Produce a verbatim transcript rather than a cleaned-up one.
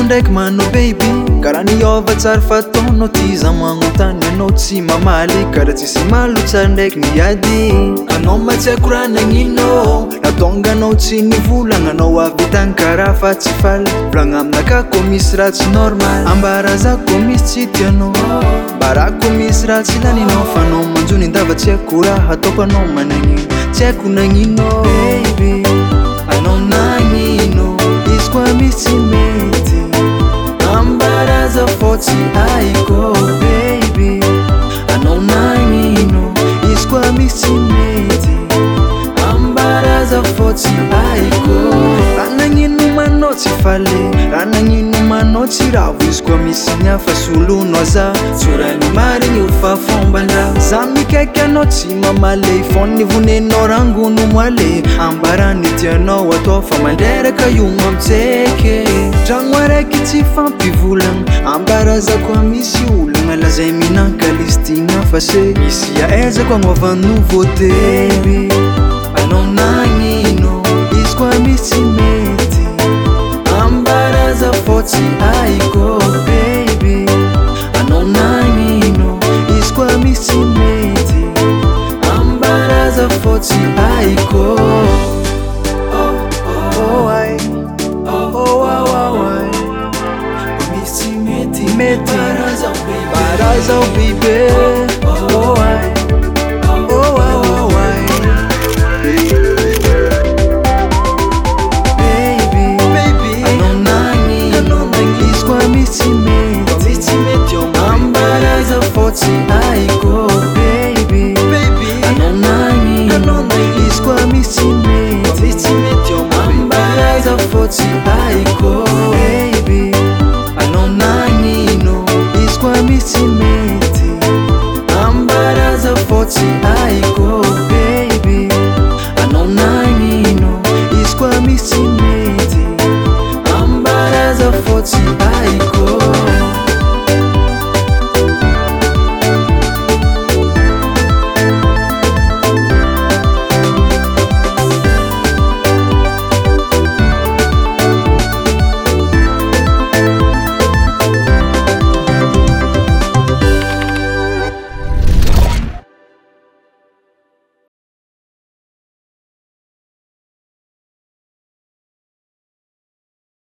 Anao ndraiky manao baby karaha niova tsara fataonao ty za magnontany anao tsy mamaly karaha tsisy malotsara ndraiky niady anao matsiako raha nagnino natonganao tsy nivolagna anao avy tagny karaha fa tsy faly volagna aminaka koa misy raha tsy normal ambara za koa misy tsy tianao mbara koa misy raha tsy laninao fa anao manjony ndava tsy haiko raha ataoko anao managnino tsy haiko nagnino baby anao nagnino izy koa misy tsy mety ambaraza fô tsy haiko baby anao nagnino izy koa misy tsy mety ambaraza fô tsy haiko raha nagnino manao tsy faly raha nagnino manao tsy ravo izy koa misy nihafa soloinao za tsorany marigny io fa fomban-draha za mikaiky anao tsy mamale fô nivonenao rangono moale ambarany tianao atao fa mandreraka io mamitseke tragno araiky tsy fampivolagna ambaraza koa misy olagna lazay minankalistigna fa se misy aezako agnaova nouveauté anao nagnino izy koa misy tsy mety ambaraza fô tsy haiko baby anao nagnino izy koa misy tsy mety ambaraza fô tsy haiko oh ai oh oh oh ai misy tsy mety mety baraza baby